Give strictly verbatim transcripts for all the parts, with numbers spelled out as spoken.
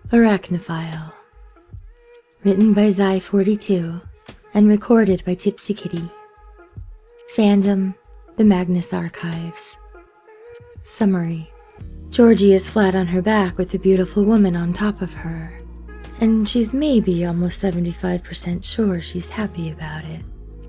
Arachnophile. Written by Zai forty-two and recorded by Tipsy Kitty. Fandom, The Magnus Archives. Summary. Georgie is flat on her back with a beautiful woman on top of her, and she's maybe almost seventy-five percent sure she's happy about it.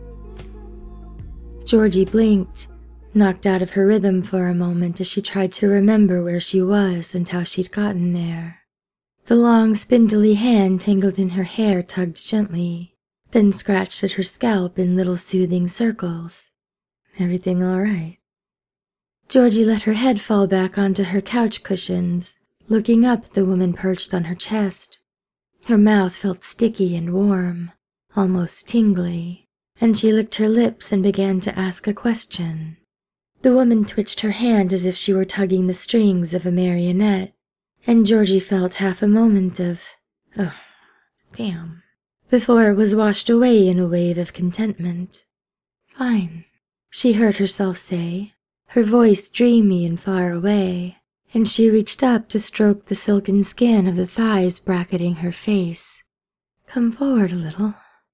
Georgie blinked, knocked out of her rhythm for a moment as she tried to remember where she was and how she'd gotten there. The long, spindly hand tangled in her hair tugged gently, then scratched at her scalp in little soothing circles. Everything all right? Georgie let her head fall back onto her couch cushions, looking up at the woman perched on her chest. Her mouth felt sticky and warm, almost tingly, and she licked her lips and began to ask a question. The woman twitched her hand as if she were tugging the strings of a marionette, and Georgie felt half a moment of, oh, damn, before it was washed away in a wave of contentment. Fine, she heard herself say, her voice dreamy and far away, and she reached up to stroke the silken skin of the thighs bracketing her face. Come forward a little.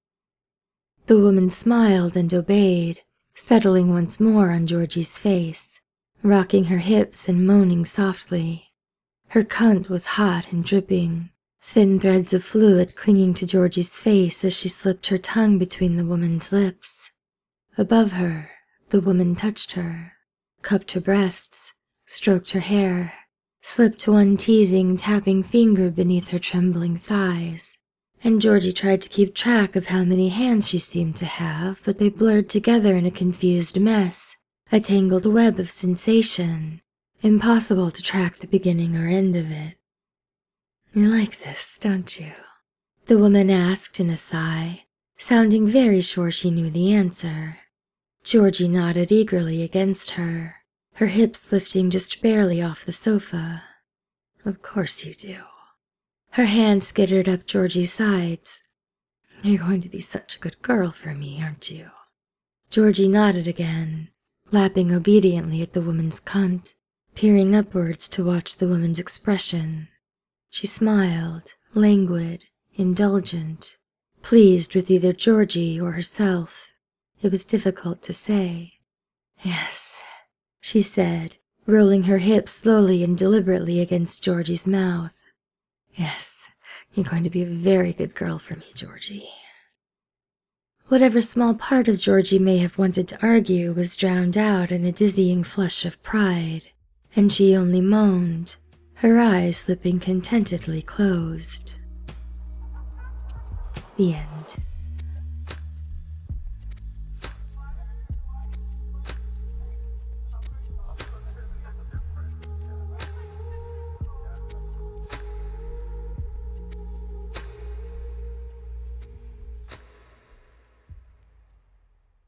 The woman smiled and obeyed, settling once more on Georgie's face, rocking her hips and moaning softly. Her cunt was hot and dripping, thin threads of fluid clinging to Georgie's face as she slipped her tongue between the woman's lips. Above her, the woman touched her, cupped her breasts, stroked her hair, slipped one teasing, tapping finger beneath her trembling thighs, and Georgie tried to keep track of how many hands she seemed to have, but they blurred together in a confused mess, a tangled web of sensation. Impossible to track the beginning or end of it. You like this, don't you? The woman asked in a sigh, sounding very sure she knew the answer. Georgie nodded eagerly against her, her hips lifting just barely off the sofa. Of course you do. Her hand skittered up Georgie's sides. You're going to be such a good girl for me, aren't you? Georgie nodded again, lapping obediently at the woman's cunt, peering upwards to watch the woman's expression. She smiled, languid, indulgent, pleased with either Georgie or herself. It was difficult to say. Yes, she said, rolling her hips slowly and deliberately against Georgie's mouth. Yes, you're going to be a very good girl for me, Georgie. Whatever small part of Georgie may have wanted to argue was drowned out in a dizzying flush of pride, and she only moaned, her eyes slipping contentedly closed. The end.